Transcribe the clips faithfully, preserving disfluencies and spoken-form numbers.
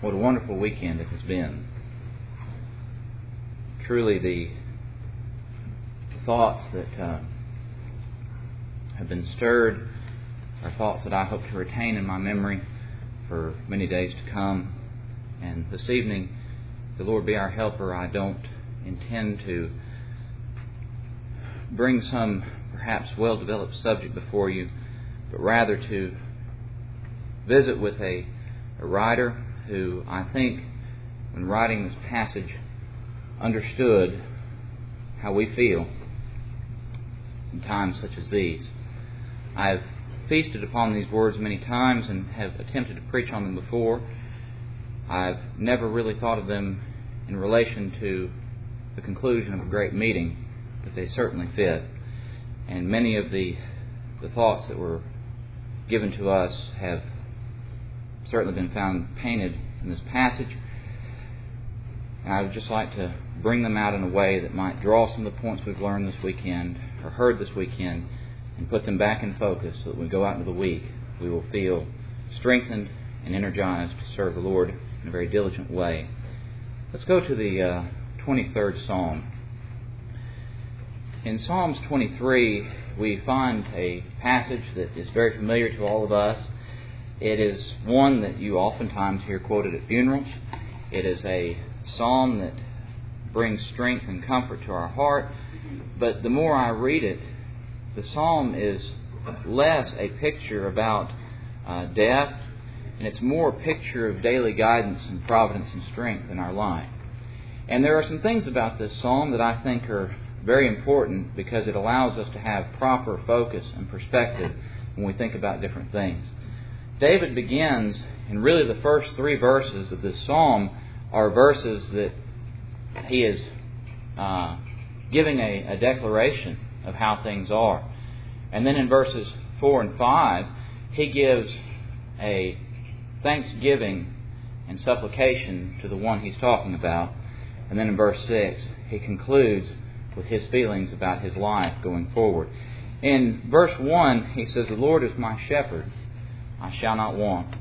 What a wonderful weekend it has been. Truly the thoughts that uh, have been stirred are thoughts that I hope to retain in my memory for many days to come. And this evening, if the Lord be our helper, I don't intend to bring some perhaps well-developed subject before you, but rather to visit with a, a writer who I think, when writing this passage, understood how we feel in times such as these. I've feasted upon these words many times and have attempted to preach on them before. I've never really thought of them in relation to the conclusion of a great meeting, but they certainly fit. And many of the, the thoughts that were given to us have certainly been found painted in this passage. And I would just like to bring them out in a way that might draw some of the points we've learned this weekend or heard this weekend and put them back in focus so that when we go out into the week, we will feel strengthened and energized to serve the Lord in a very diligent way. Let's go to the uh, twenty-third Psalm. In Psalms twenty-three, we find a passage that is very familiar to all of us. It is one that you oftentimes hear quoted at funerals. It is a psalm that brings strength and comfort to our heart. But the more I read it, the psalm is less a picture about uh, death, and it's more a picture of daily guidance and providence and strength in our life. And there are some things about this psalm that I think are very important because it allows us to have proper focus and perspective when we think about different things. David begins, and really the first three verses of this psalm are verses that he is uh, giving a, a declaration of how things are. And then in verses four and five, he gives a thanksgiving and supplication to the one he's talking about. And then in verse six, he concludes with his feelings about his life going forward. In verse one, he says, "The Lord is my shepherd, I shall not want.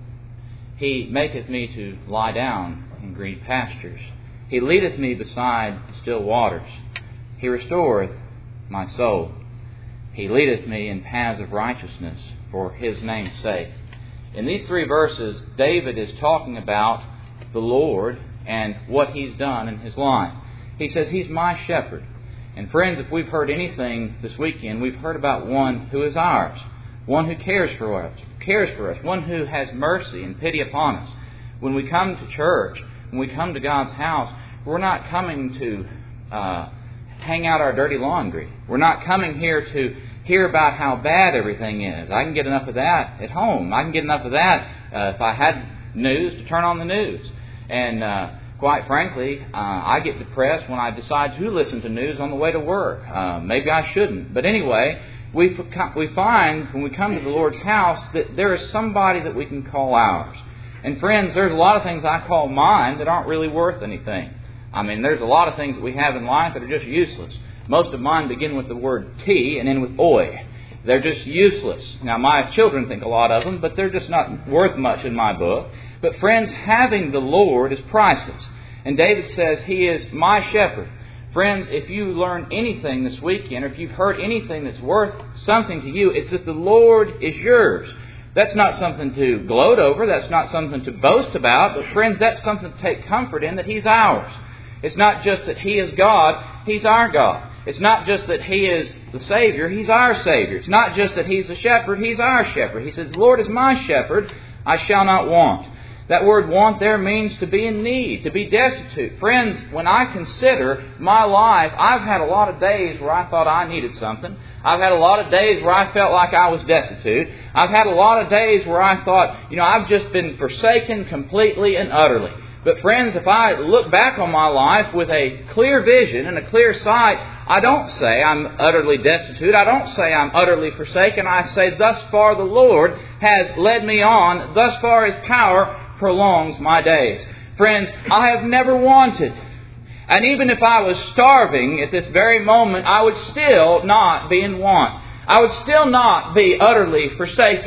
He maketh me to lie down in green pastures. He leadeth me beside the still waters. He restoreth my soul. He leadeth me in paths of righteousness for His name's sake." In these three verses, David is talking about the Lord and what He's done in his life. He says, He's my shepherd. And friends, if we've heard anything this weekend, we've heard about one who is ours. One who cares for us, cares for us, one who has mercy and pity upon us. When we come to church, when we come to God's house, we're not coming to uh, hang out our dirty laundry. We're not coming here to hear about how bad everything is. I can get enough of that at home. I can get enough of that uh, if I had news to turn on the news. And uh, quite frankly, uh, I get depressed when I decide to listen to news on the way to work. Uh, maybe I shouldn't. But anyway, We we find when we come to the Lord's house that there is somebody that we can call ours. And friends, there's a lot of things I call mine that aren't really worth anything. I mean, there's a lot of things that we have in life that are just useless. Most of mine begin with the word T and end with oi. They're just useless. Now, my children think a lot of them, but they're just not worth much in my book. But friends, having the Lord is priceless. And David says, He is my shepherd. Friends, if you learn anything this weekend, or if you've heard anything that's worth something to you, it's that the Lord is yours. That's not something to gloat over. That's not something to boast about. But friends, that's something to take comfort in, that He's ours. It's not just that He is God, He's our God. It's not just that He is the Savior, He's our Savior. It's not just that He's the shepherd, He's our shepherd. He says, "The Lord is my shepherd, I shall not want." That word want there means to be in need, to be destitute. Friends, when I consider my life, I've had a lot of days where I thought I needed something. I've had a lot of days where I felt like I was destitute. I've had a lot of days where I thought, you know, I've just been forsaken completely and utterly. But friends, if I look back on my life with a clear vision and a clear sight, I don't say I'm utterly destitute. I don't say I'm utterly forsaken. I say, thus far the Lord has led me on. Thus far His power prolongs my days. Friends, I have never wanted. And even if I was starving at this very moment, I would still not be in want. I would still not be utterly forsaken.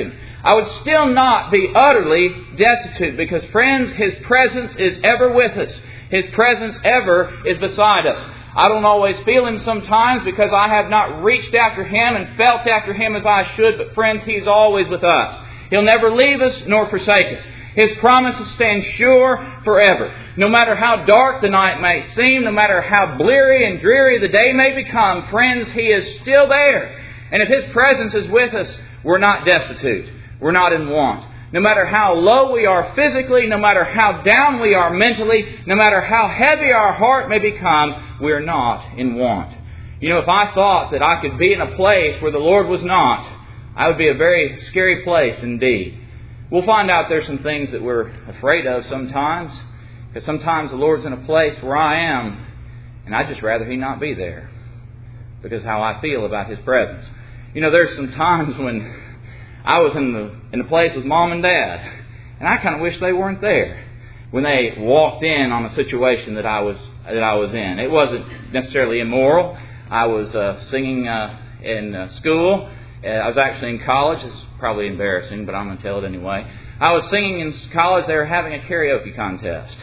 I would still not be utterly destitute because, friends, His presence is ever with us. His presence ever is beside us. I don't always feel Him sometimes because I have not reached after Him and felt after Him as I should. But friends, He's always with us. He'll never leave us nor forsake us. His promises stand sure forever. No matter how dark the night may seem, no matter how bleary and dreary the day may become, friends, He is still there. And if His presence is with us, we're not destitute. We're not in want. No matter how low we are physically, no matter how down we are mentally, no matter how heavy our heart may become, we are not in want. You know, if I thought that I could be in a place where the Lord was not, I would be a very scary place indeed. We'll find out there's some things that we're afraid of sometimes, because sometimes the Lord's in a place where I am, and I'd just rather He not be there, because how I feel about His presence. You know, there's some times when I was in the in the place with Mom and Dad, and I kind of wish they weren't there when they walked in on a situation that I was that I was in. It wasn't necessarily immoral. I was uh, singing uh, in uh, school. Uh, I was actually in college. It's probably embarrassing, but I'm going to tell it anyway. I was singing in college. They were having a karaoke contest.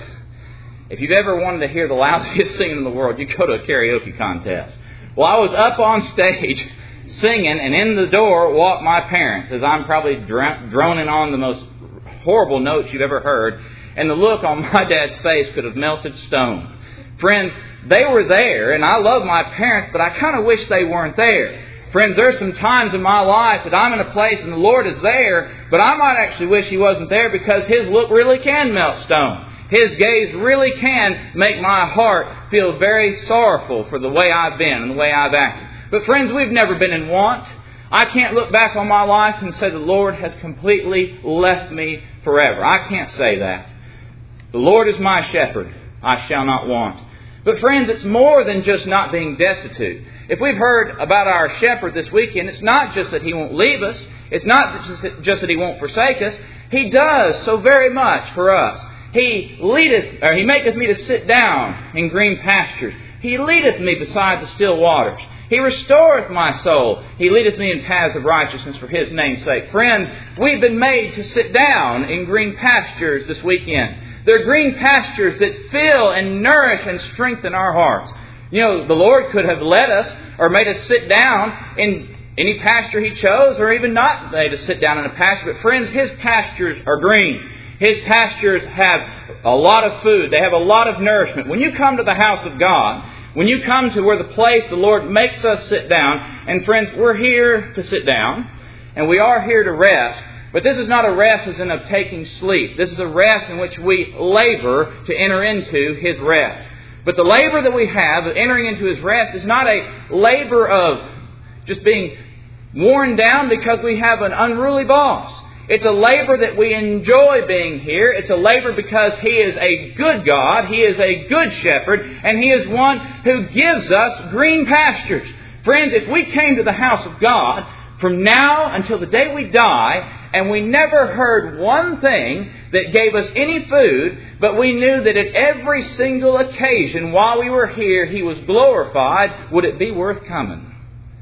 If you've ever wanted to hear the lousiest singing in the world, you go to a karaoke contest. Well, I was up on stage singing, and in the door walked my parents as I'm probably dr- droning on the most horrible notes you've ever heard. And the look on my dad's face could have melted stone. Friends, they were there, and I love my parents, but I kind of wish they weren't there. Friends, there's some times in my life that I'm in a place and the Lord is there, but I might actually wish He wasn't there because His look really can melt stone. His gaze really can make my heart feel very sorrowful for the way I've been and the way I've acted. But friends, we've never been in want. I can't look back on my life and say the Lord has completely left me forever. I can't say that. The Lord is my shepherd. I shall not want. But friends, it's more than just not being destitute. If we've heard about our shepherd this weekend, it's not just that He won't leave us. It's not just that He won't forsake us. He does so very much for us. He leadeth, or He maketh me to sit down in green pastures. He leadeth me beside the still waters. He restoreth my soul. He leadeth me in paths of righteousness for His name's sake. Friends, we've been made to sit down in green pastures this weekend. They're green pastures that fill and nourish and strengthen our hearts. You know, the Lord could have led us or made us sit down in any pasture He chose, or even not made us sit down in a pasture. But friends, His pastures are green. His pastures have a lot of food. They have a lot of nourishment. When you come to the house of God, when you come to where the place the Lord makes us sit down, and friends, we're here to sit down, and we are here to rest, but this is not a rest as in of taking sleep. This is a rest in which we labor to enter into His rest. But the labor that we have of entering into His rest is not a labor of just being worn down because we have an unruly boss. It's a labor that we enjoy being here. It's a labor because He is a good God. He is a good shepherd. And He is one who gives us green pastures. Friends, if we came to the house of God from now until the day we die, and we never heard one thing that gave us any food, but we knew that at every single occasion while we were here, He was glorified, would it be worth coming?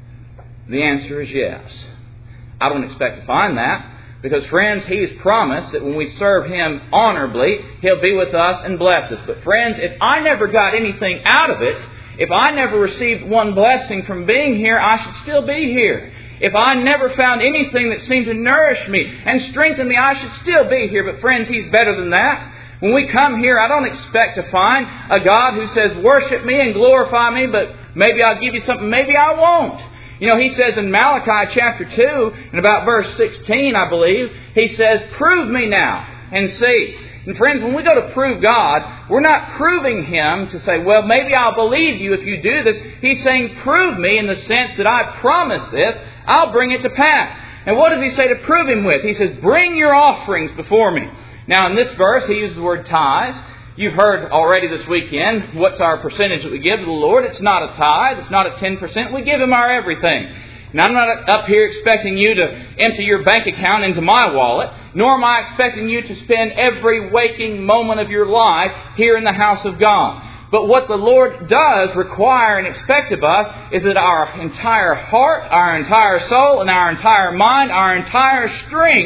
The answer is yes. I don't expect to find that. Because, friends, He's promised that when we serve Him honorably, He'll be with us and bless us. But, friends, if I never got anything out of it, if I never received one blessing from being here, I should still be here. If I never found anything that seemed to nourish me and strengthen me, I should still be here. But, friends, He's better than that. When we come here, I don't expect to find a God who says, worship me and glorify me, but maybe I'll give you something, maybe I won't. You know, He says in Malachi chapter two, and about verse sixteen, I believe, He says, prove me now and see. And friends, when we go to prove God, we're not proving Him to say, well, maybe I'll believe you if you do this. He's saying, prove me in the sense that I promise this, I'll bring it to pass. And what does He say to prove Him with? He says, bring your offerings before me. Now, in this verse, He uses the word tithes. You've heard already this weekend, what's our percentage that we give to the Lord? It's not a tithe. It's not a ten percent. We give Him our everything. Now, I'm not up here expecting you to empty your bank account into my wallet, nor am I expecting you to spend every waking moment of your life here in the house of God. But what the Lord does require and expect of us is that our entire heart, our entire soul, and our entire mind, our entire strength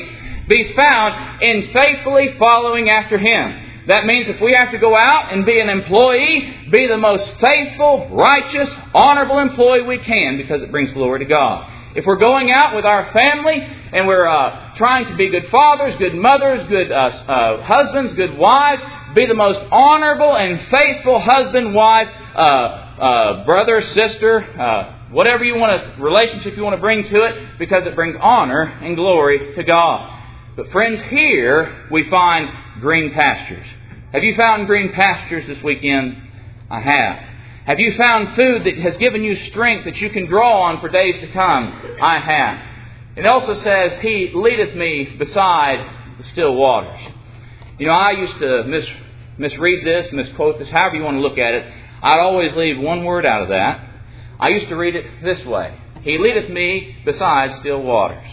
be found in faithfully following after Him. That means if we have to go out and be an employee, be the most faithful, righteous, honorable employee we can, because it brings glory to God. If we're going out with our family and we're uh, trying to be good fathers, good mothers, good uh, uh, husbands, good wives, be the most honorable and faithful husband, wife, uh, uh, brother, sister, uh, whatever you want to, relationship you want to bring to it, because it brings honor and glory to God. But friends, here we find green pastures. Have you found green pastures this weekend? I have. Have you found food that has given you strength that you can draw on for days to come? I have. It also says, He leadeth me beside the still waters. You know, I used to mis- misread this, misquote this, however you want to look at it. I'd always leave one word out of that. I used to read it this way. He leadeth me beside still waters.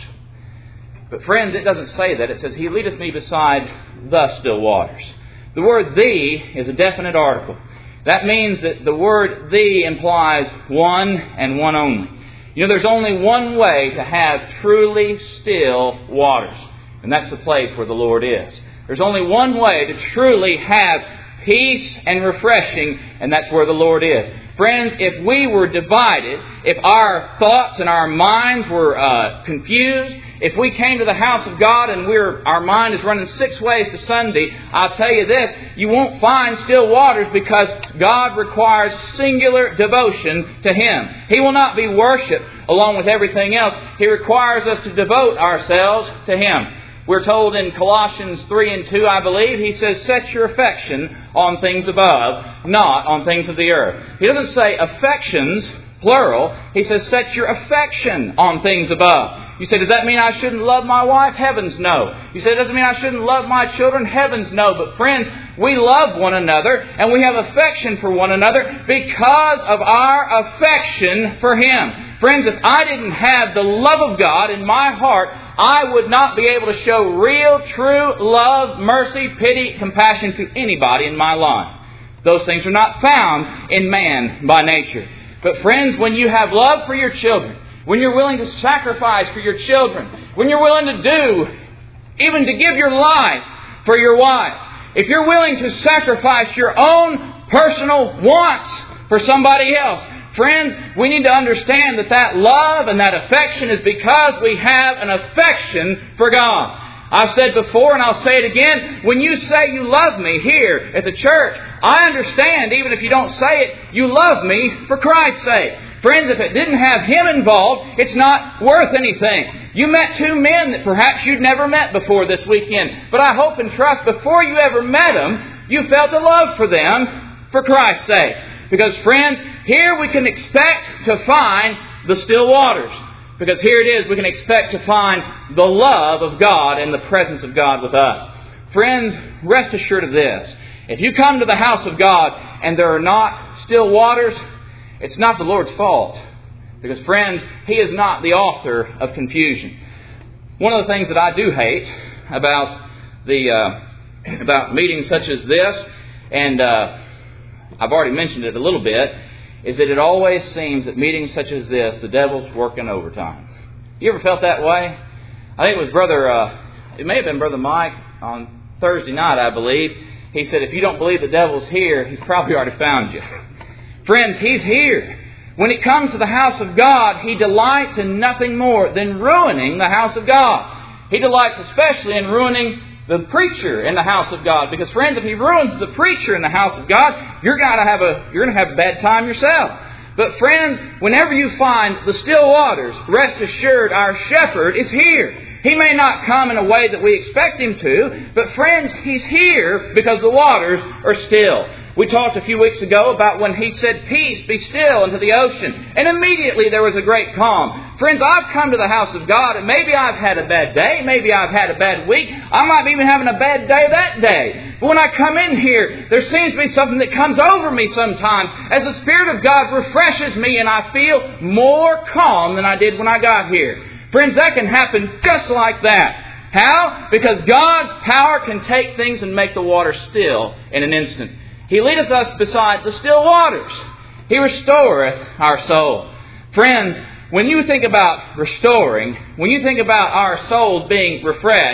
But friends, it doesn't say that. It says, He leadeth me beside the still waters. The word "thee" is a definite article. That means that the word "thee" implies one and one only. You know, there's only one way to have truly still waters. And that's the place where the Lord is. There's only one way to truly have peace and refreshing, and that's where the Lord is. Friends, if we were divided, if our thoughts and our minds were uh, confused, if we came to the house of God and we're, our mind is running six ways to Sunday, I'll tell you this, you won't find still waters, because God requires singular devotion to Him. He will not be worshipped along with everything else. He requires us to devote ourselves to Him. We're told in Colossians three and two, I believe, he says, set your affection on things above, not on things of the earth. He doesn't say affections, plural. He says, set your affection on things above. You say, does that mean I shouldn't love my wife? Heavens, no. You say, does it mean I shouldn't love my children? Heavens, no. But friends, we love one another and we have affection for one another because of our affection for Him. Friends, if I didn't have the love of God in my heart, I would not be able to show real, true love, mercy, pity, compassion to anybody in my life. Those things are not found in man by nature. But friends, when you have love for your children, when you're willing to sacrifice for your children, when you're willing to do, even to give your life for your wife, if you're willing to sacrifice your own personal wants for somebody else, friends, we need to understand that that love and that affection is because we have an affection for God. I've said before, and I'll say it again, when you say you love me here at the church, I understand, even if you don't say it, you love me for Christ's sake. Friends, if it didn't have Him involved, it's not worth anything. You met two men that perhaps you'd never met before this weekend. But I hope and trust before you ever met them, you felt a love for them for Christ's sake. Because friends, here we can expect to find the still waters. Because here it is, we can expect to find the love of God and the presence of God with us. Friends, rest assured of this. If you come to the house of God and there are not still waters, it's not the Lord's fault. Because friends, He is not the author of confusion. One of the things that I do hate about the uh, about meetings such as this, and uh, I've already mentioned it a little bit, is that it always seems that meetings such as this, the devil's working overtime. You ever felt that way? I think it was Brother, uh, it may have been Brother Mike on Thursday night, I believe. He said, if you don't believe the devil's here, he's probably already found you. Friends, He's here. When it comes to the house of God, He delights in nothing more than ruining the house of God. He delights especially in ruining the preacher in the house of God. Because friends, if he ruins the preacher in the house of God, you're going to have a you're going to have a bad time yourself. But friends, whenever you find the still waters, rest assured our shepherd is here. He may not come in a way that we expect Him to, but friends, He's here because the waters are still. We talked a few weeks ago about when He said, peace, be still unto the ocean. And immediately there was a great calm. Friends, I've come to the house of God and maybe I've had a bad day. Maybe I've had a bad week. I might be even having a bad day that day. But when I come in here, there seems to be something that comes over me sometimes as the Spirit of God refreshes me and I feel more calm than I did when I got here. Friends, that can happen just like that. How? Because God's power can take things and make the water still in an instant. He leadeth us beside the still waters. He restoreth our soul. Friends, when you think about restoring, when you think about our souls being refreshed,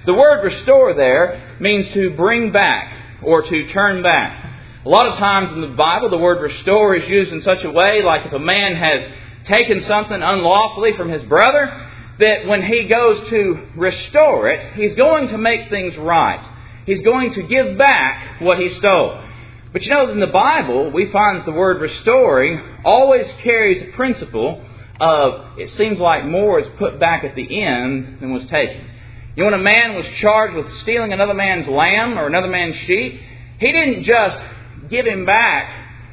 The word restore there means to bring back or to turn back. A lot of times in the Bible, the word restore is used in such a way, like if a man has taken something unlawfully from his brother, that when he goes to restore it, he's going to make things right. He's going to give back what he stole. But you know, in the Bible, we find that the word restoring always carries a principle of, it seems like more is put back at the end than was taken. You know, when a man was charged with stealing another man's lamb or another man's sheep, he didn't just give him back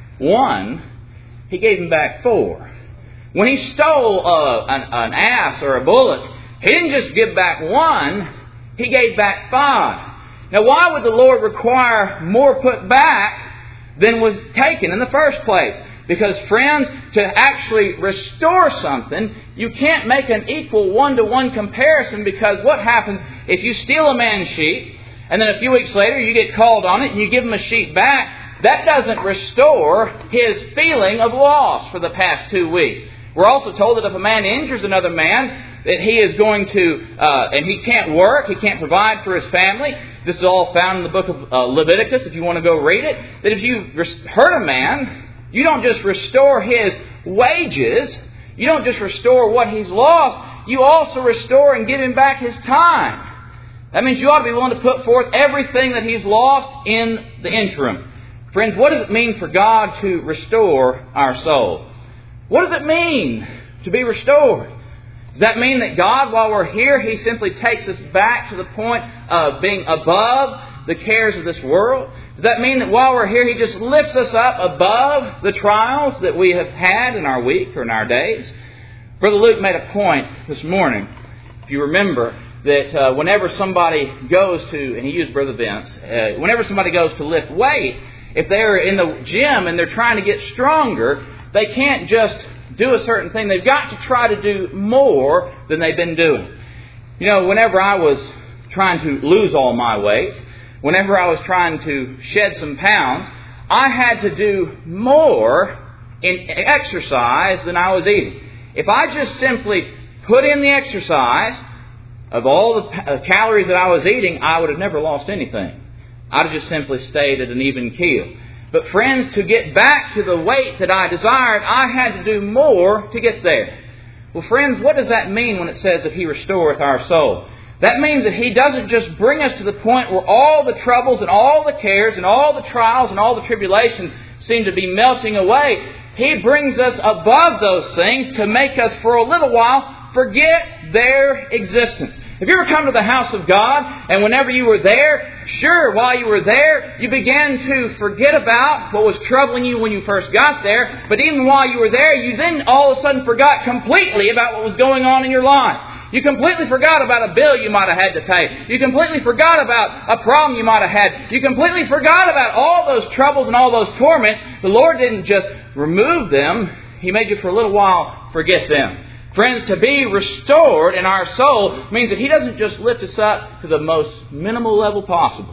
one, he gave him back four. When he stole a, an, an ass or a bullock, he didn't just give back one, he gave back five. Now, why would the Lord require more put back than was taken in the first place? Because, friends, to actually restore something, you can't make an equal one-to-one comparison, because what happens if you steal a man's sheep and then a few weeks later you get called on it and you give him a sheep back? That doesn't restore his feeling of loss for the past two weeks. We're also told that if a man injures another man, that he is going to, uh, and he can't work, he can't provide for his family. This is all found in the book of uh, Leviticus, if you want to go read it. That if you res- hurt a man, you don't just restore his wages, you don't just restore what he's lost, you also restore and give him back his time. That means you ought to be willing to put forth everything that he's lost in the interim. Friends, what does it mean for God to restore our soul? What does it mean to be restored? Does that mean that God, while we're here, He simply takes us back to the point of being above the cares of this world? Does that mean that while we're here, He just lifts us up above the trials that we have had in our week or in our days? Brother Luke made a point this morning, if you remember, that uh, whenever somebody goes to, and he used Brother Vince, uh, whenever somebody goes to lift weight, if they're in the gym and they're trying to get stronger, they can't just do a certain thing. They've got to try to do more than they've been doing. You know, whenever I was trying to lose all my weight, whenever I was trying to shed some pounds, I had to do more in exercise than I was eating. If I just simply put in the exercise of all the calories that I was eating, I would have never lost anything. I'd have just simply stayed at an even keel. But friends, to get back to the weight that I desired, I had to do more to get there. Well, friends, what does that mean when it says that He restoreth our soul? That means that He doesn't just bring us to the point where all the troubles and all the cares and all the trials and all the tribulations seem to be melting away. He brings us above those things to make us for a little while forget their existence. Have you ever come to the house of God, and whenever you were there, sure, while you were there, you began to forget about what was troubling you when you first got there, but even while you were there, you then all of a sudden forgot completely about what was going on in your life. You completely forgot about a bill you might have had to pay. You completely forgot about a problem you might have had. You completely forgot about all those troubles and all those torments. The Lord didn't just remove them. He made you for a little while forget them. Friends, to be restored in our soul means that He doesn't just lift us up to the most minimal level possible.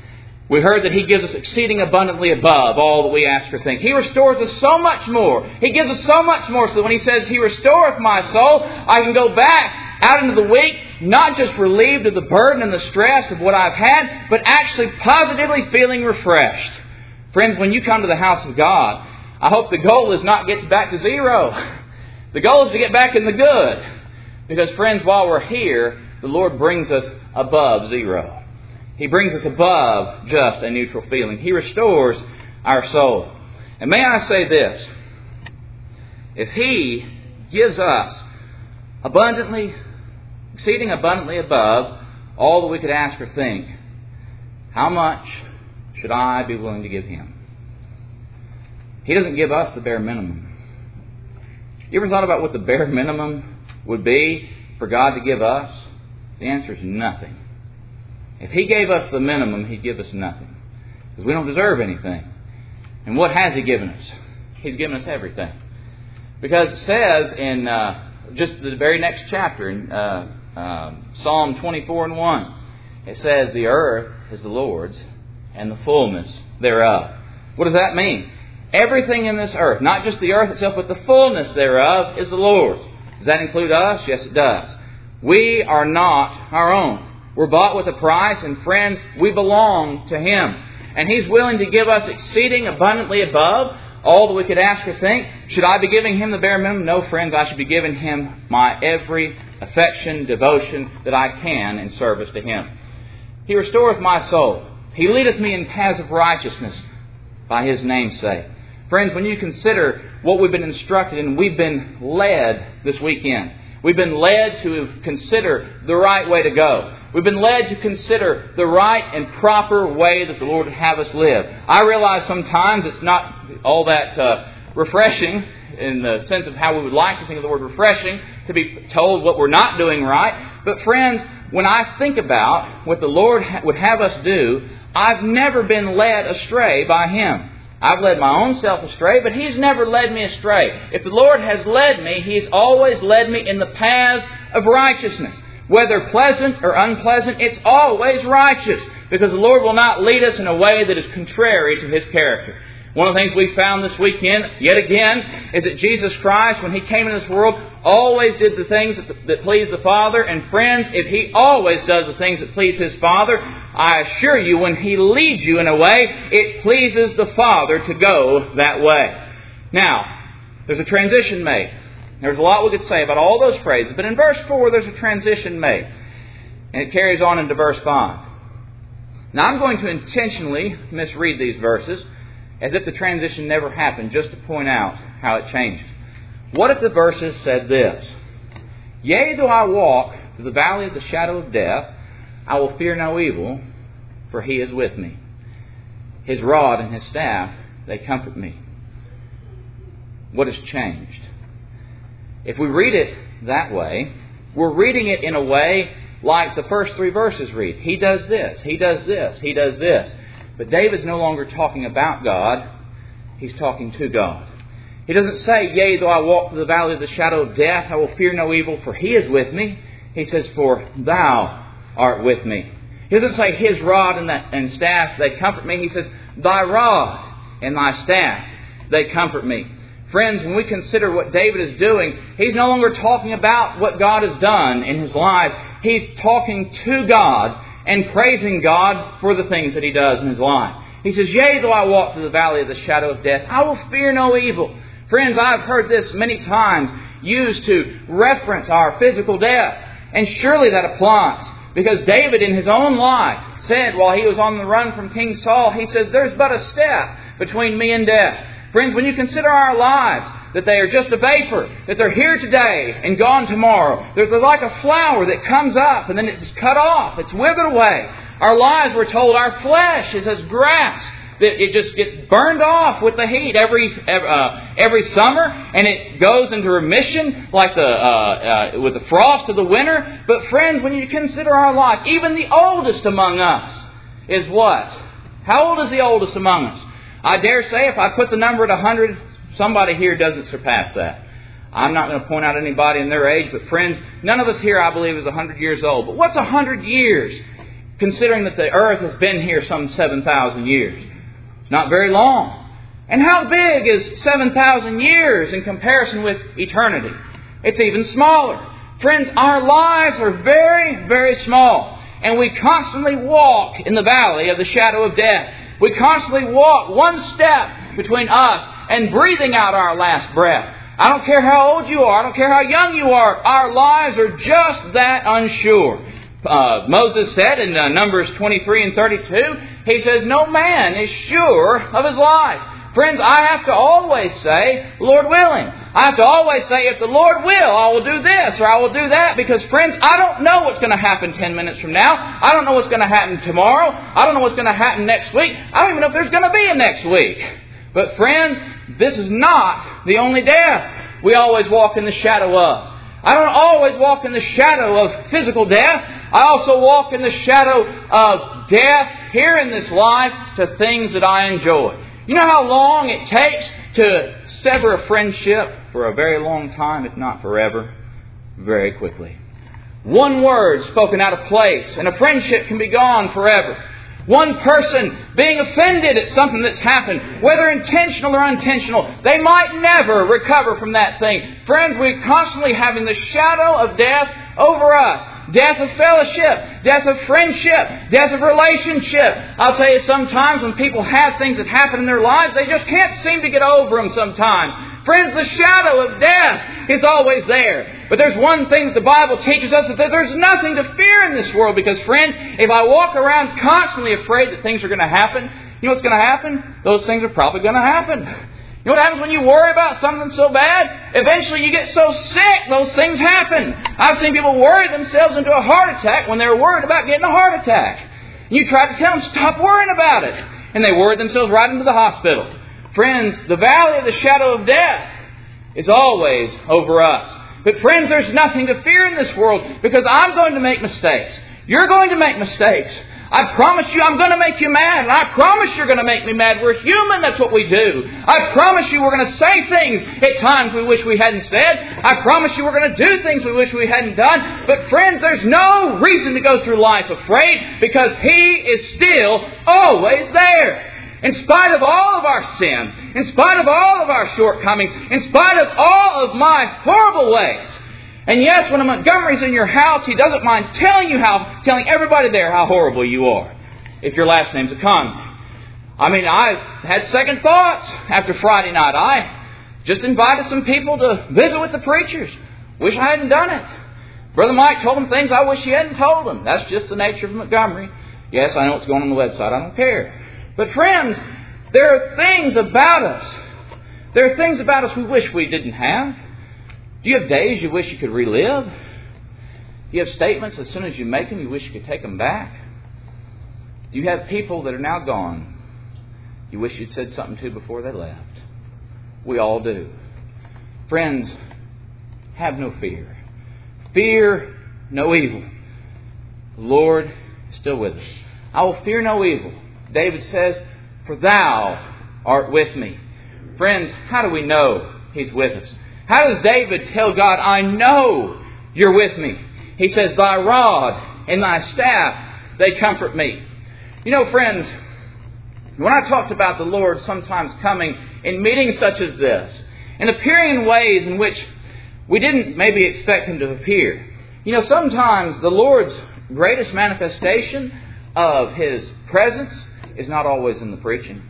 We heard that He gives us exceeding abundantly above all that we ask or think. He restores us so much more. He gives us so much more so that when He says, He restoreth my soul, I can go back out into the week, not just relieved of the burden and the stress of what I've had, but actually positively feeling refreshed. Friends, when you come to the house of God, I hope the goal is not get back to zero. The goal is to get back in the good. Because, friends, while we're here, the Lord brings us above zero. He brings us above just a neutral feeling. He restores our soul. And may I say this, if He gives us abundantly, exceeding abundantly above all that we could ask or think, how much should I be willing to give Him? He doesn't give us the bare minimum. You ever thought about what the bare minimum would be for God to give us? The answer is nothing. If He gave us the minimum, He'd give us nothing. Because we don't deserve anything. And what has He given us? He's given us everything. Because it says in uh, just the very next chapter, in uh, um, Psalm twenty-four and one, it says, the earth is the Lord's and the fullness thereof. What does that mean? Everything in this earth, not just the earth itself, but the fullness thereof is the Lord's. Does that include us? Yes, it does. We are not our own. We're bought with a price, and friends, we belong to Him. And He's willing to give us exceeding abundantly above all that we could ask or think. Should I be giving Him the bare minimum? No, friends, I should be giving Him my every affection, devotion that I can in service to Him. He restoreth my soul. He leadeth me in paths of righteousness by His name's sake. Friends, when you consider what we've been instructed in, we've been led this weekend. We've been led to consider the right way to go. We've been led to consider the right and proper way that the Lord would have us live. I realize sometimes it's not all that uh, refreshing in the sense of how we would like to think of the word refreshing, to be told what we're not doing right. But friends, when I think about what the Lord ha- would have us do, I've never been led astray by Him. I've led my own self astray, but He's never led me astray. If the Lord has led me, He's always led me in the paths of righteousness. Whether pleasant or unpleasant, it's always righteous, because the Lord will not lead us in a way that is contrary to His character. One of the things we found this weekend, yet again, is that Jesus Christ, when He came into this world, always did the things that, that pleased the Father. And friends, if He always does the things that please His Father, I assure you, when He leads you in a way, it pleases the Father to go that way. Now, there's a transition made. There's a lot we could say about all those phrases, but in verse four, there's a transition made. And it carries on into verse five. Now, I'm going to intentionally misread these verses, as if the transition never happened, just to point out how it changes. What if the verses said this? Yea, though I walk through the valley of the shadow of death, I will fear no evil, for He is with me. His rod and His staff, they comfort me. What has changed? If we read it that way, we're reading it in a way like the first three verses read. He does this, He does this, He does this. But David's no longer talking about God. He's talking to God. He doesn't say, yea, though I walk through the valley of the shadow of death, I will fear no evil, for He is with me. He says, for Thou art with me. He doesn't say, His rod and, that, and staff, they comfort me. He says, Thy rod and Thy staff, they comfort me. Friends, when we consider what David is doing, he's no longer talking about what God has done in his life. He's talking to God and praising God for the things that He does in his life. He says, yea, though I walk through the valley of the shadow of death, I will fear no evil. Friends, I've heard this many times used to reference our physical death. And surely that applies. Because David in his own life said while he was on the run from King Saul, he says, there's but a step between me and death. Friends, when you consider our lives, that they are just a vapor, that they're here today and gone tomorrow. They're, they're like a flower that comes up and then it's cut off. It's withered away. Our lives, we're told, our flesh is as grass. That it just gets burned off with the heat every uh, every summer, and it goes into remission like the uh, uh, with the frost of the winter. But friends, when you consider our life, even the oldest among us is what? How old is the oldest among us? I dare say if I put the number at one hundred, somebody here doesn't surpass that. I'm not going to point out anybody in their age, but friends, none of us here, I believe, is one hundred years old. But what's one hundred years, considering that the earth has been here some seven thousand years? It's not very long. And how big is seven thousand years in comparison with eternity? It's even smaller. Friends, our lives are very, very small. And we constantly walk in the valley of the shadow of death. We constantly walk one step between us and breathing out our last breath. I don't care how old you are. I don't care how young you are. Our lives are just that unsure. Uh, Moses said in uh, Numbers twenty-three and thirty-two, he says, no man is sure of his life. Friends, I have to always say, Lord willing. I have to always say, if the Lord will, I will do this or I will do that. Because, friends, I don't know what's going to happen ten minutes from now. I don't know what's going to happen tomorrow. I don't know what's going to happen next week. I don't even know if there's going to be a next week. But, friends, this is not the only death we always walk in the shadow of. I don't always walk in the shadow of physical death. I also walk in the shadow of death here in this life to things that I enjoy. You know how long it takes to sever a friendship? For a very long time, if not forever. Very quickly. One word spoken out of place and a friendship can be gone forever. One person being offended at something that's happened, whether intentional or unintentional, they might never recover from that thing. Friends, we're constantly having the shadow of death over us. death of fellowship, death of friendship, death of relationship. I'll tell you, sometimes when people have things that happen in their lives, they just can't seem to get over them sometimes. Friends, the shadow of death is always there. But there's one thing that the Bible teaches us, that there's nothing to fear in this world. Because, friends, if I walk around constantly afraid that things are going to happen, you know what's going to happen? Those things are probably going to happen. You know what happens when you worry about something so bad? Eventually you get so sick, those things happen. I've seen people worry themselves into a heart attack when they're worried about getting a heart attack. And you try to tell them, stop worrying about it. And they worry themselves right into the hospital. Friends, the valley of the shadow of death is always over us. But friends, there's nothing to fear in this world, because I'm going to make mistakes. You're going to make mistakes. I promise you I'm going to make you mad. And I promise you're going to make me mad. We're human. That's what we do. I promise you we're going to say things at times we wish we hadn't said. I promise you we're going to do things we wish we hadn't done. But friends, there's no reason to go through life afraid, because He is still always there. In spite of all of our sins, in spite of all of our shortcomings, in spite of all of my horrible ways. And yes, when a Montgomery's in your house, he doesn't mind telling you how, telling everybody there how horrible you are, if your last name's a Conley. I mean, I had second thoughts after Friday night. I just invited some people to visit with the preachers. Wish I hadn't done it. Brother Mike told them things I wish he hadn't told them. That's just the nature of Montgomery. Yes, I know what's going on the website. I don't care. But friends, there are things about us. There are things about us we wish we didn't have. Do you have days you wish you could relive? Do you have statements as soon as you make them you wish you could take them back? Do you have people that are now gone you wish you'd said something to before they left? We all do. Friends, have no fear. Fear no evil. The Lord is still with us. I will fear no evil. David says, for Thou art with me. Friends, how do we know He's with us? How does David tell God, I know You're with me? He says, Thy rod and Thy staff, they comfort me. You know, friends, when I talked about the Lord sometimes coming in meetings such as this, and appearing in ways in which we didn't maybe expect Him to appear. You know, sometimes the Lord's greatest manifestation of His presence is not always in the preaching.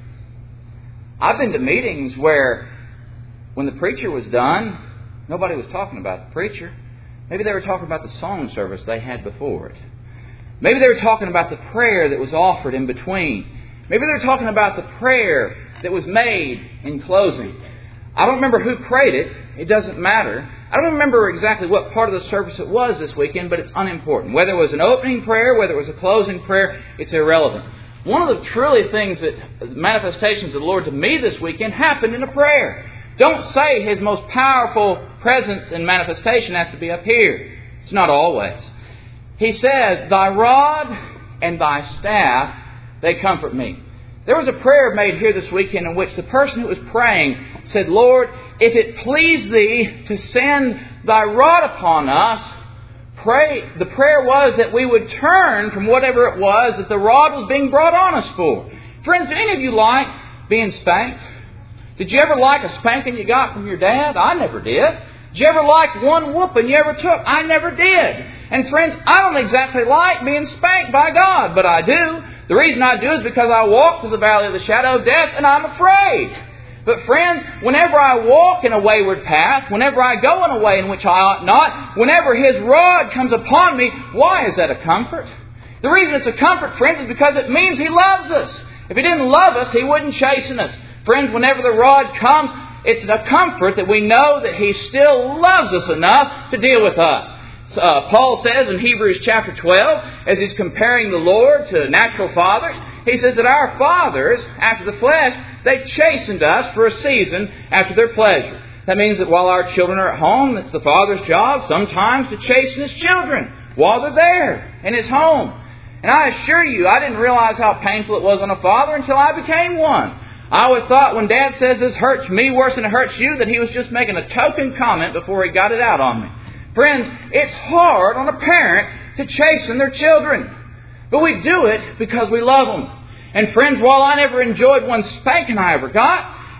I've been to meetings where when the preacher was done, nobody was talking about the preacher. Maybe they were talking about the song service they had before it. Maybe they were talking about the prayer that was offered in between. Maybe they were talking about the prayer that was made in closing. I don't remember who prayed it. It doesn't matter. I don't remember exactly what part of the service it was this weekend, but it's unimportant. Whether it was an opening prayer, whether it was a closing prayer, it's irrelevant. One of the truly things that manifestations of the Lord to me this weekend happened in a prayer. Don't say His most powerful presence and manifestation has to be up here. It's not always. He says, Thy rod and Thy staff, they comfort me. There was a prayer made here this weekend in which the person who was praying said, Lord, if it please Thee to send Thy rod upon us, pray. The prayer was that we would turn from whatever it was that the rod was being brought on us for. Friends, do any of you like being spanked? Did you ever like a spanking you got from your dad? I never did. Did you ever like one whooping you ever took? I never did. And friends, I don't exactly like being spanked by God, but I do. The reason I do is because I walk through the valley of the shadow of death and I'm afraid. But friends, whenever I walk in a wayward path, whenever I go in a way in which I ought not, whenever His rod comes upon me, why is that a comfort? The reason it's a comfort, friends, is because it means He loves us. If He didn't love us, He wouldn't chasten us. Friends, whenever the rod comes, it's a comfort that we know that He still loves us enough to deal with us. Uh, Paul says in Hebrews chapter twelve, as he's comparing the Lord to natural fathers, he says that our fathers, after the flesh, they chastened us for a season after their pleasure. That means that while our children are at home, it's the father's job sometimes to chasten his children while they're there in his home. And I assure you, I didn't realize how painful it was on a father until I became one. I always thought when Dad says this hurts me worse than it hurts you, that he was just making a token comment before he got it out on me. Friends, it's hard on a parent to chasten their children. But we do it because we love them. And friends, while I never enjoyed one spanking I ever got,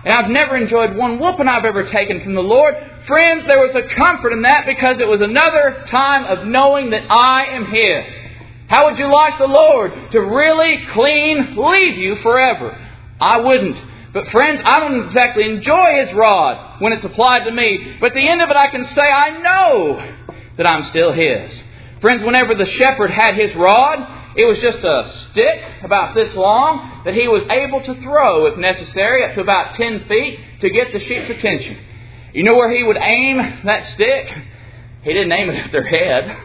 And I've never enjoyed one whooping I've ever taken from the Lord. Friends, there was a comfort in that because it was another time of knowing that I am His. How would you like the Lord to really clean leave you forever? I wouldn't. But friends, I don't exactly enjoy His rod when it's applied to me. But at the end of it, I can say, I know that I'm still His. Friends, whenever the shepherd had his rod, it was just a stick about this long that he was able to throw, if necessary, up to about ten feet to get the sheep's attention. You know where he would aim that stick? He didn't aim it at their head.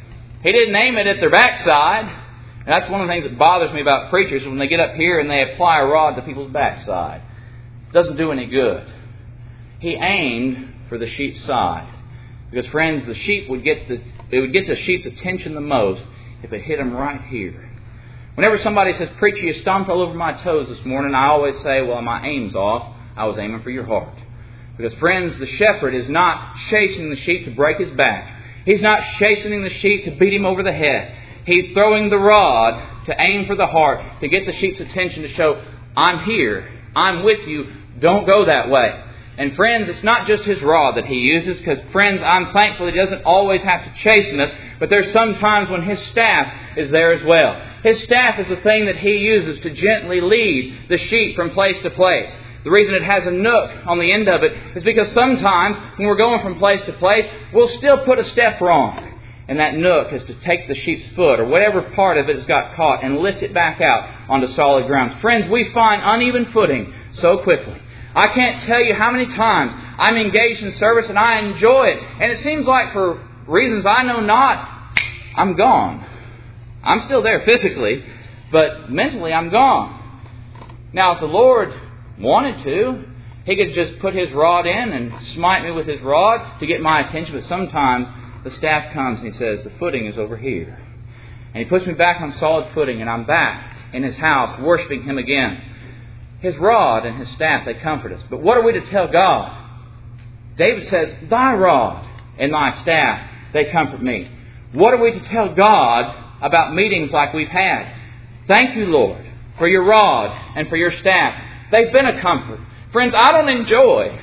He didn't aim it at their backside. And that's one of the things that bothers me about preachers when they get up here and they apply a rod to people's backside. It doesn't do any good. He aimed for the sheep's side. Because, friends, the sheep would get the it would get the sheep's attention the most if it hit them right here. Whenever somebody says, "Preacher, you stomped all over my toes this morning," I always say, "Well, my aim's off. I was aiming for your heart." Because, friends, the shepherd is not chasing the sheep to break his back. He's not chasing the sheep to beat him over the head. He's throwing the rod to aim for the heart, to get the sheep's attention, to show, "I'm here. I'm with you. Don't go that way." And friends, it's not just His rod that He uses, because, friends, I'm thankful He doesn't always have to chasten us, but there's some times when His staff is there as well. His staff is the thing that He uses to gently lead the sheep from place to place. The reason it has a nook on the end of it is because sometimes when we're going from place to place, we'll still put a step wrong. And that nook is to take the sheep's foot or whatever part of it has got caught and lift it back out onto solid grounds. Friends, we find uneven footing so quickly. I can't tell you how many times I'm engaged in service and I enjoy it. And it seems like for reasons I know not, I'm gone. I'm still there physically, but mentally I'm gone. Now, if the Lord wanted to, He could just put His rod in and smite me with His rod to get my attention. But sometimes the staff comes and He says, "The footing is over here." And He puts me back on solid footing and I'm back in His house worshiping Him again. His rod and His staff, they comfort us. But what are we to tell God? David says, "Thy rod and Thy staff, they comfort me." What are we to tell God about meetings like we've had? "Thank you, Lord, for your rod and for your staff. They've been a comfort." Friends, I don't enjoy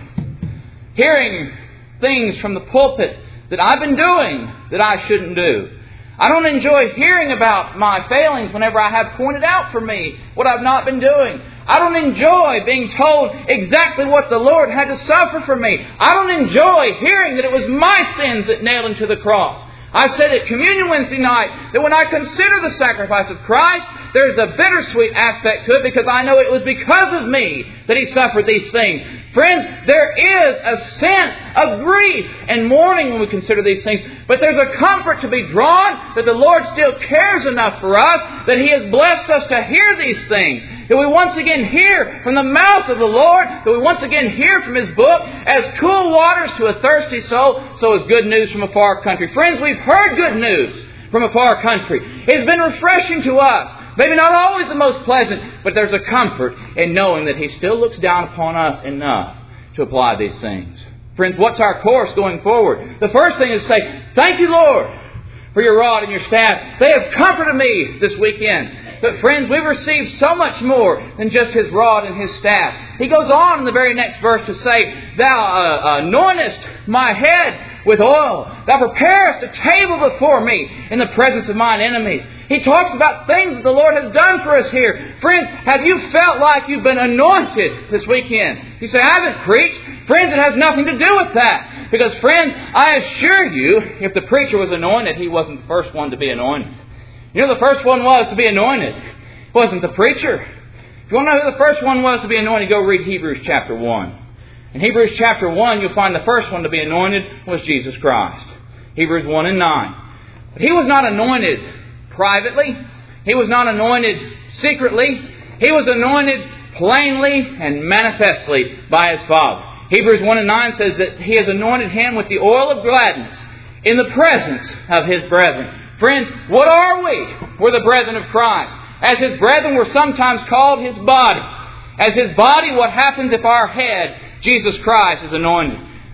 hearing things from the pulpit that I've been doing that I shouldn't do. I don't enjoy hearing about my failings whenever I have pointed out for me what I've not been doing. I don't enjoy being told exactly what the Lord had to suffer for me. I don't enjoy hearing that it was my sins that nailed Him to the cross. I said at Communion Wednesday night that when I consider the sacrifice of Christ, there's a bittersweet aspect to it because I know it was because of me that He suffered these things. Friends, there is a sense of grief and mourning when we consider these things. But there's a comfort to be drawn that the Lord still cares enough for us, that He has blessed us to hear these things. That we once again hear from the mouth of the Lord, that we once again hear from His book, as cool waters to a thirsty soul, so is good news from a far country. Friends, we've heard good news from a far country. It's been refreshing to us. Maybe not always the most pleasant, but there's a comfort in knowing that He still looks down upon us enough to apply these things. Friends, what's our course going forward? The first thing is to say, "Thank you, Lord, for your rod and your staff. They have comforted me this weekend." But friends, we've received so much more than just His rod and His staff. He goes on in the very next verse to say, "Thou uh, anointest my head with oil. Thou preparest a table before me in the presence of mine enemies." He talks about things that the Lord has done for us here. Friends, have you felt like you've been anointed this weekend? You say, "I haven't preached." Friends, it has nothing to do with that. Because, friends, I assure you, if the preacher was anointed, he wasn't the first one to be anointed. You know, the first one was to be anointed. It wasn't the preacher. If you want to know who the first one was to be anointed, go read Hebrews chapter one. In Hebrews chapter one, you'll find the first one to be anointed was Jesus Christ. Hebrews one and nine. But He was not anointed privately. He was not anointed secretly. He was anointed plainly and manifestly by His Father. Hebrews one and nine says that He has anointed Him with the oil of gladness in the presence of His brethren. Friends, what are we? We're the brethren of Christ. As His brethren, we're sometimes called His body. As His body, what happens if our head, Jesus Christ, is anointed?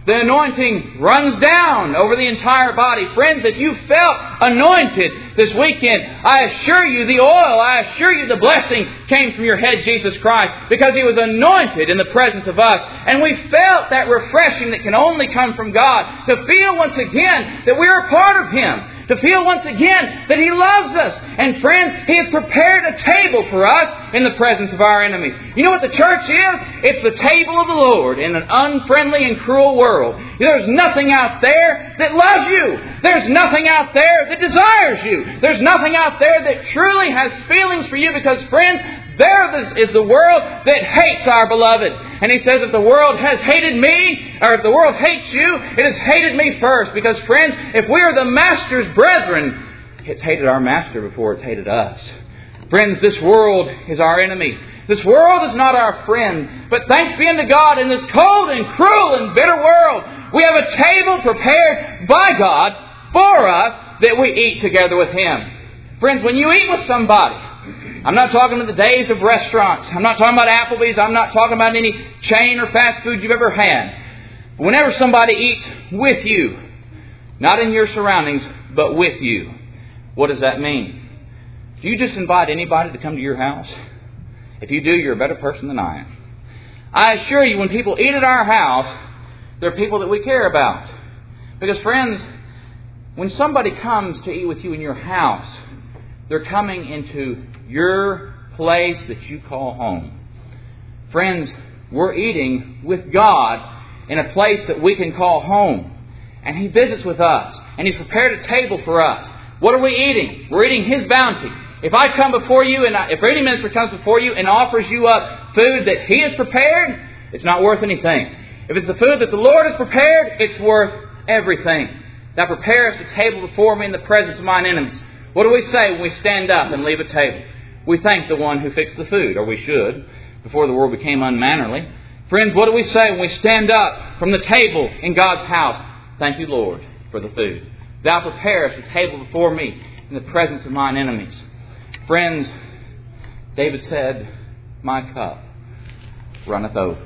The anointing runs down over the entire body. Friends, if you felt anointed this weekend, I assure you the oil, I assure you the blessing came from your head, Jesus Christ, because He was anointed in the presence of us. And we felt that refreshing that can only come from God. To feel once again that we are a part of Him. To feel once again that He loves us. And friends, He has prepared a table for us in the presence of our enemies. You know what the church is? It's the table of the Lord in an unfriendly and cruel world. There's nothing out there that loves you. There's nothing out there that desires you. There's nothing out there that truly has feelings for you, because friends, there is the world that hates our beloved. And He says, if the world has hated me, or if the world hates you, it has hated me first. Because friends, if we are the Master's brethren, it's hated our Master before it's hated us. Friends, this world is our enemy. This world is not our friend. But thanks be unto God, in this cold and cruel and bitter world, we have a table prepared by God for us that we eat together with Him. Friends, when you eat with somebody, I'm not talking about the days of restaurants. I'm not talking about Applebee's. I'm not talking about any chain or fast food you've ever had. But whenever somebody eats with you, not in your surroundings, but with you, what does that mean? Do you just invite anybody to come to your house? If you do, you're a better person than I am. I assure you, when people eat at our house, they're people that we care about. Because friends, when somebody comes to eat with you in your house, they're coming into your place that you call home. Friends, we're eating with God in a place that we can call home. And He visits with us. And He's prepared a table for us. What are we eating? We're eating His bounty. If I come before you, and I, if any minister comes before you and offers you up food that he has prepared, it's not worth anything. If it's the food that the Lord has prepared, it's worth everything. Thou preparest a table before me in the presence of mine enemies. What do we say when we stand up and leave a table? We thank the one who fixed the food, or we should, before the world became unmannerly. Friends, what do we say when we stand up from the table in God's house? Thank you, Lord, for the food. Thou preparest a table before me in the presence of mine enemies. Friends, David said, my cup runneth over.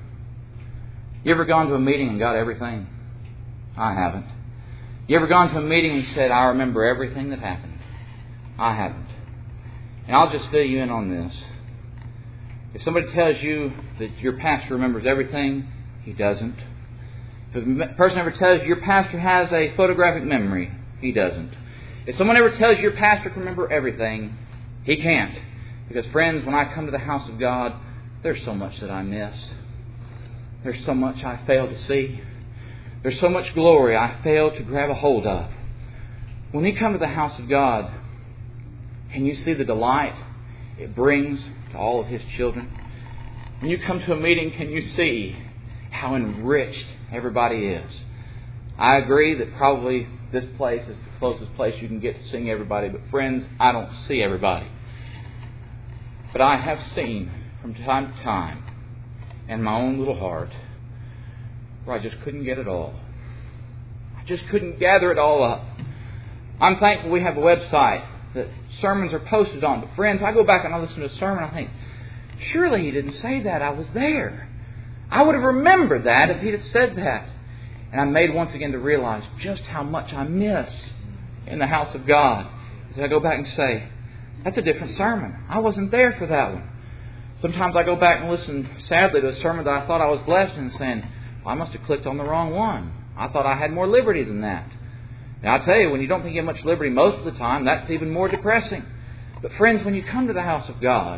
You ever gone to a meeting and got everything? I haven't. You ever gone to a meeting and said, I remember everything that happened? I haven't. And I'll just fill you in on this. If somebody tells you that your pastor remembers everything, he doesn't. If a person ever tells you your pastor has a photographic memory, he doesn't. If someone ever tells you your pastor can remember everything, he can't. Because friends, when I come to the house of God, there's so much that I miss. There's so much I fail to see. There's so much glory I fail to grab a hold of. When you come to the house of God, can you see the delight it brings to all of His children? When you come to a meeting, can you see how enriched everybody is? I agree that probably this place is the closest place you can get to seeing everybody. But friends, I don't see everybody. But I have seen from time to time in my own little heart where I just couldn't get it all. I just couldn't gather it all up. I'm thankful we have a website that sermons are posted on. But friends, I go back and I listen to a sermon and I think, surely he didn't say that. I was there. I would have remembered that if he'd have said that. And I'm made once again to realize just how much I miss in the house of God. As I go back and say, that's a different sermon. I wasn't there for that one. Sometimes I go back and listen, sadly, to a sermon that I thought I was blessed in, saying, well, I must have clicked on the wrong one. I thought I had more liberty than that. Now, I'll tell you, when you don't think you have much liberty most of the time, that's even more depressing. But friends, when you come to the house of God,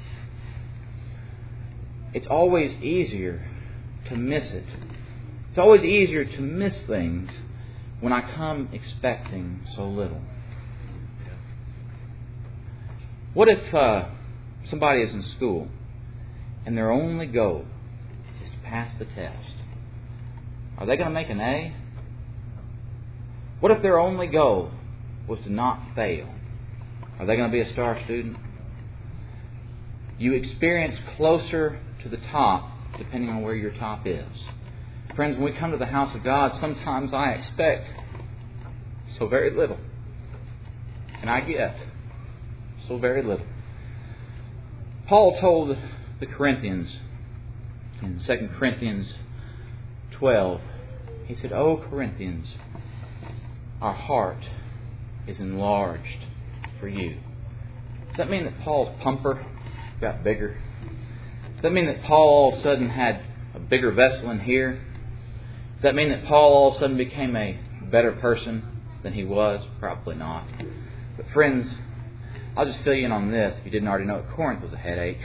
it's always easier to miss it. It's always easier to miss things when I come expecting so little. What if uh, somebody is in school and their only goal is to pass the test? Are they going to make an A? What if their only goal was to not fail? Are they going to be a star student? You experience closer to the top depending on where your top is. Friends, when we come to the house of God, sometimes I expect so very little. And I get so very little. Paul told the Corinthians in Second Corinthians twelve, He said, "O Corinthians, our heart is enlarged for you." Does that mean that Paul's pumper got bigger? Does that mean that Paul all of a sudden had a bigger vessel in here? Does that mean that Paul all of a sudden became a better person than he was? Probably not. But friends, I'll just fill you in on this if you didn't already know it. Corinth was a headache.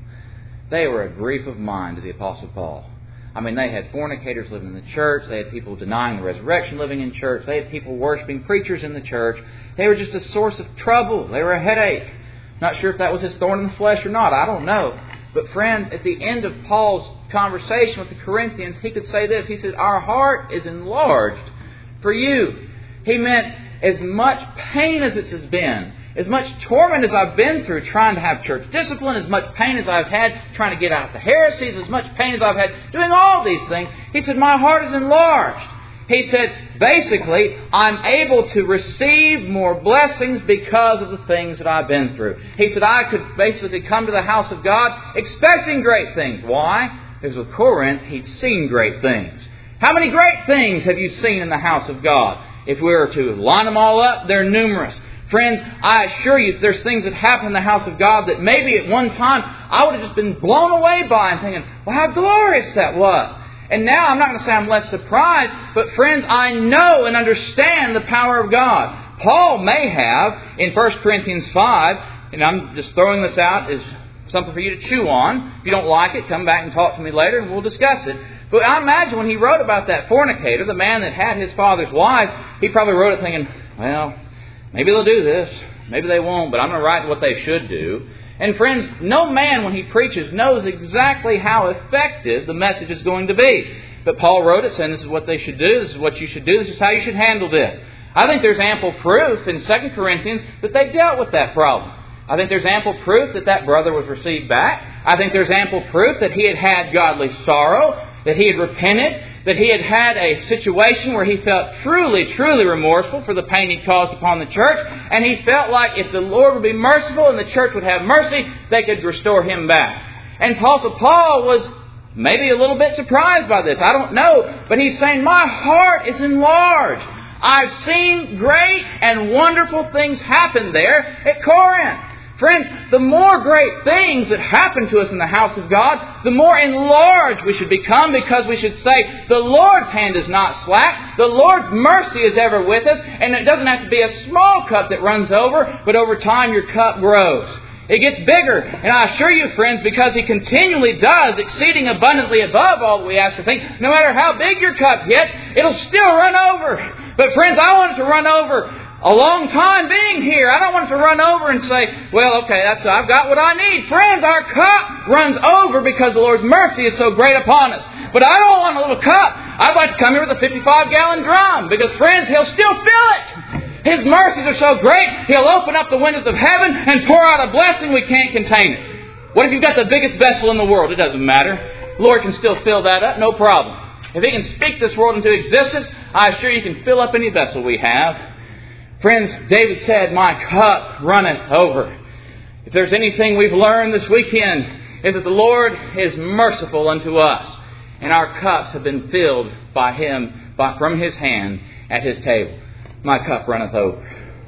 They were a grief of mind to the Apostle Paul. I mean, they had fornicators living in the church. They had people denying the resurrection living in church. They had people worshiping preachers in the church. They were just a source of trouble. They were a headache. Not sure if that was his thorn in the flesh or not. I don't know. But friends, at the end of Paul's conversation with the Corinthians, he could say this. He said, "Our heart is enlarged for you." He meant as much pain as it has been, as much torment as I've been through trying to have church discipline, as much pain as I've had trying to get out the heresies, as much pain as I've had doing all these things, he said, my heart is enlarged. He said, basically, I'm able to receive more blessings because of the things that I've been through. He said, I could basically come to the house of God expecting great things. Why? Because with Corinth, he'd seen great things. How many great things have you seen in the house of God? If we were to line them all up, they're numerous. Friends, I assure you, there's things that happen in the house of God that maybe at one time I would have just been blown away by and thinking, well, how glorious that was. And now I'm not going to say I'm less surprised, but friends, I know and understand the power of God. Paul may have, in First Corinthians five, and I'm just throwing this out as something for you to chew on. If you don't like it, come back and talk to me later and we'll discuss it. But I imagine when he wrote about that fornicator, the man that had his father's wife, he probably wrote it thinking, well, maybe they'll do this, maybe they won't, but I'm going to write what they should do. And friends, no man when he preaches knows exactly how effective the message is going to be. But Paul wrote it saying this is what they should do, this is what you should do, this is how you should handle this. I think there's ample proof in Second Corinthians that they dealt with that problem. I think there's ample proof that that brother was received back. I think there's ample proof that he had had godly sorrow, that he had repented, that he had had a situation where he felt truly, truly remorseful for the pain he caused upon the church. And he felt like if the Lord would be merciful and the church would have mercy, they could restore him back. And Apostle Paul was maybe a little bit surprised by this. I don't know. But he's saying, my heart is enlarged. I've seen great and wonderful things happen there at Corinth. Friends, the more great things that happen to us in the house of God, the more enlarged we should become, because we should say, the Lord's hand is not slack. The Lord's mercy is ever with us. And it doesn't have to be a small cup that runs over, but over time your cup grows. It gets bigger. And I assure you, friends, because He continually does, exceeding abundantly above all that we ask or think, no matter how big your cup gets, it'll still run over. But friends, I want it to run over a long time being here. I don't want it to run over and say, well, okay, that's I've got what I need. Friends, our cup runs over because the Lord's mercy is so great upon us. But I don't want a little cup. I'd like to come here with a fifty-five gallon drum, because, friends, He'll still fill it. His mercies are so great, He'll open up the windows of heaven and pour out a blessing we can't contain it. What if you've got the biggest vessel in the world? It doesn't matter. The Lord can still fill that up, no problem. If He can speak this world into existence, I assure you He can fill up any vessel we have. Friends, David said, my cup runneth over. If there's anything we've learned this weekend, is that the Lord is merciful unto us. And our cups have been filled by Him, by, from His hand at His table. My cup runneth over.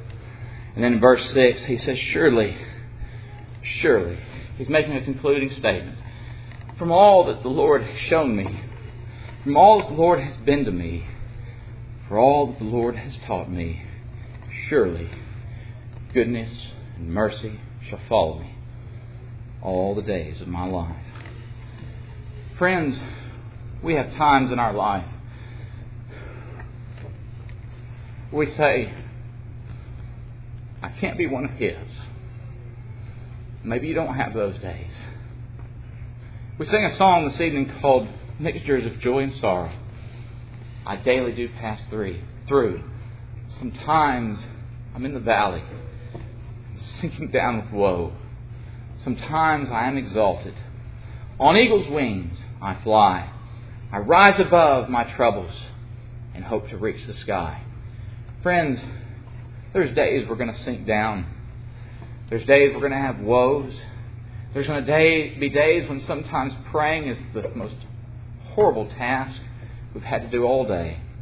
And then in verse six, he says, surely, surely, he's making a concluding statement. From all that the Lord has shown me, from all that the Lord has been to me, for all that the Lord has taught me, surely goodness and mercy shall follow me all the days of my life. Friends, we have times in our life we say, I can't be one of His. Maybe you don't have those days. We sing a song this evening called Mixtures of Joy and Sorrow. I daily do pass through. through. Sometimes I'm in the valley, sinking down with woe. Sometimes I am exalted. On eagle's wings I fly. I rise above my troubles and hope to reach the sky. Friends, there's days we're going to sink down. There's days we're going to have woes. There's going to day, be days when sometimes praying is the most horrible task we've had to do all day.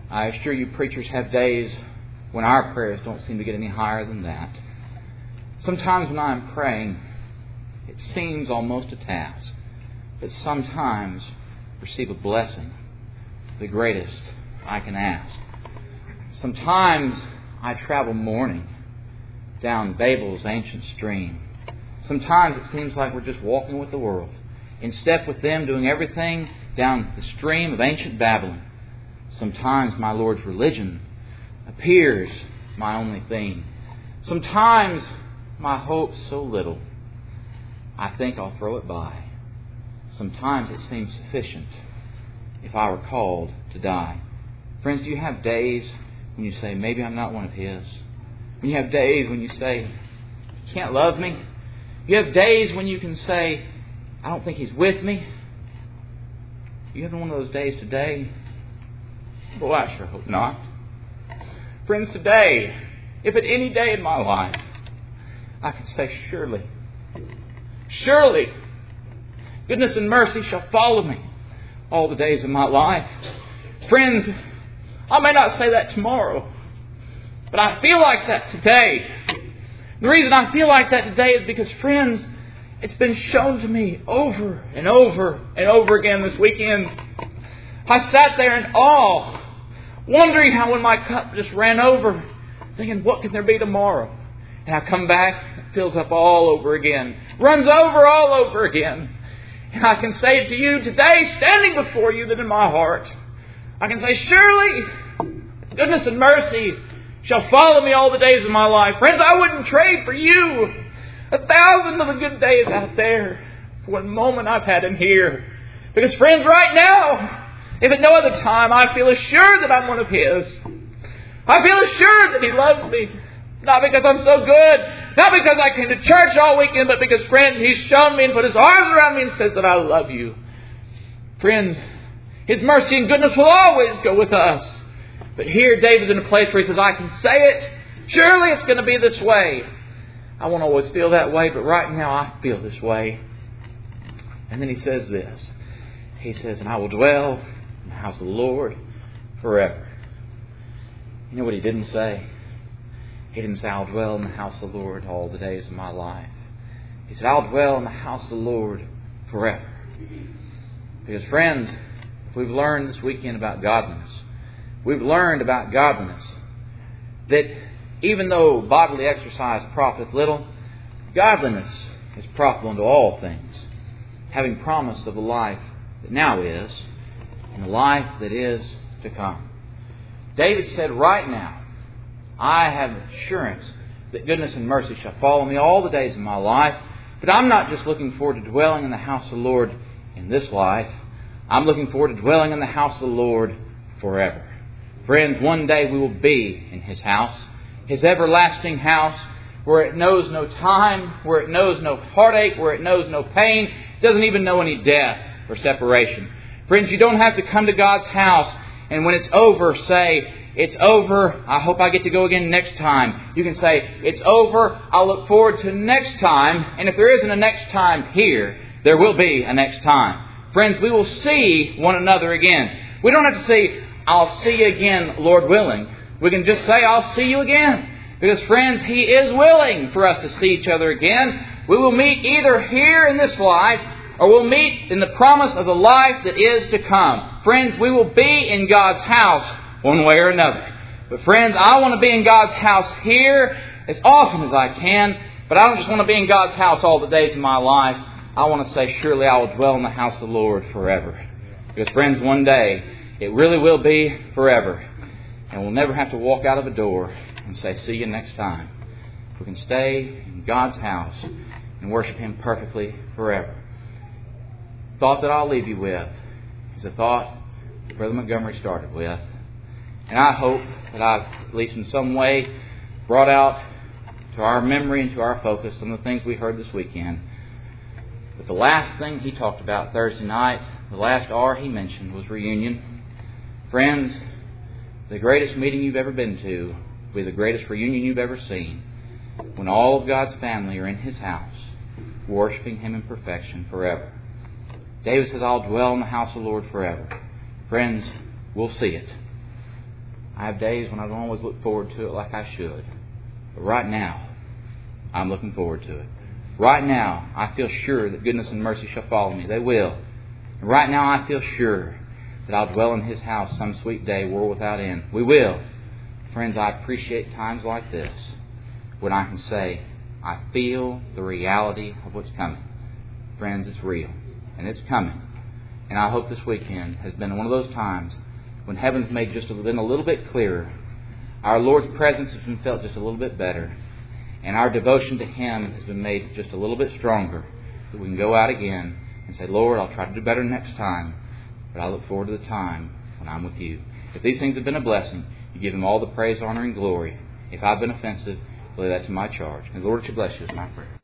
I assure you, preachers have days when our prayers don't seem to get any higher than that. Sometimes when I'm praying, it seems almost a task, but sometimes receive a blessing, the greatest I can ask. Sometimes I travel mourning down Babel's ancient stream. Sometimes it seems like we're just walking with the world, in step with them, doing everything down the stream of ancient Babylon. Sometimes my Lord's religion appears my only theme. Sometimes my hope's so little, I think I'll throw it by. Sometimes it seems sufficient if I were called to die. Friends, do you have days when you say, maybe I'm not one of His? When you have days when you say, He can't love me? You have days when you can say, I don't think He's with me. You having one of those days today? Well, I sure hope not. Friends, today, if at any day in my life, I can say, surely, surely, goodness and mercy shall follow me all the days of my life. Friends, I may not say that tomorrow, but I feel like that today. The reason I feel like that today is because, friends, it's been shown to me over and over and over again this weekend. I sat there in awe, wondering how when my cup just ran over, thinking, what can there be tomorrow? And I come back, it fills up all over again, runs over all over again. And I can say to you today, standing before you, that in my heart, I can say, surely goodness and mercy shall follow me all the days of my life. Friends, I wouldn't trade for you a thousand of the good days out there for one moment I've had in here. Because, friends, right now, if at no other time, I feel assured that I'm one of His. I feel assured that He loves me. Not because I'm so good, not because I came to church all weekend, but because, friends, He's shown me and put His arms around me and says that I love you. Friends, His mercy and goodness will always go with us. But here David's in a place where he says, I can say it. Surely it's going to be this way. I won't always feel that way, but right now I feel this way. And then he says this. He says, and I will dwell in the house of the Lord forever. You know what he didn't say? He didn't say, I'll dwell in the house of the Lord all the days of my life. He said, I'll dwell in the house of the Lord forever. Because, friends, if we've learned this weekend about godliness, we've learned about godliness that even though bodily exercise profiteth little, godliness is profitable unto all things, having promise of the life that now is and the life that is to come. David said, right now, I have assurance that goodness and mercy shall follow me all the days of my life. But I'm not just looking forward to dwelling in the house of the Lord in this life. I'm looking forward to dwelling in the house of the Lord forever. Friends, one day we will be in His house, His everlasting house, where it knows no time, where it knows no heartache, where it knows no pain, it doesn't even know any death or separation. Friends, you don't have to come to God's house and when it's over say, it's over, I hope I get to go again next time. You can say, it's over, I'll look forward to next time. And if there isn't a next time here, there will be a next time. Friends, we will see one another again. We don't have to say, I'll see you again, Lord willing. We can just say, I'll see you again. Because, friends, He is willing for us to see each other again. We will meet either here in this life, or we'll meet in the promise of the life that is to come. Friends, we will be in God's house one way or another. But friends, I want to be in God's house here as often as I can. But I don't just want to be in God's house all the days of my life. I want to say, surely I will dwell in the house of the Lord forever. Because friends, one day, it really will be forever. And we'll never have to walk out of a door and say, see you next time. We can stay in God's house and worship Him perfectly forever. The thought that I'll leave you with is a thought that Brother Montgomery started with. And I hope that I've, at least in some way, brought out to our memory and to our focus some of the things we heard this weekend. But the last thing he talked about Thursday night, the last R he mentioned, was reunion. Friends, the greatest meeting you've ever been to will be the greatest reunion you've ever seen. When all of God's family are in His house, worshiping Him in perfection forever. David says, I'll dwell in the house of the Lord forever. Friends, we'll see it. I have days when I don't always look forward to it like I should. But right now, I'm looking forward to it. Right now, I feel sure that goodness and mercy shall follow me. They will. And right now, I feel sure that I'll dwell in His house some sweet day, world without end. We will. Friends, I appreciate times like this when I can say, I feel the reality of what's coming. Friends, it's real. And it's coming. And I hope this weekend has been one of those times when heaven's made just a, been a little bit clearer. Our Lord's presence has been felt just a little bit better. And our devotion to Him has been made just a little bit stronger. So we can go out again and say, Lord, I'll try to do better next time. But I look forward to the time when I'm with You. If these things have been a blessing, You give Him all the praise, honor, and glory. If I've been offensive, lay that to my charge. And the Lord should bless you is my prayer.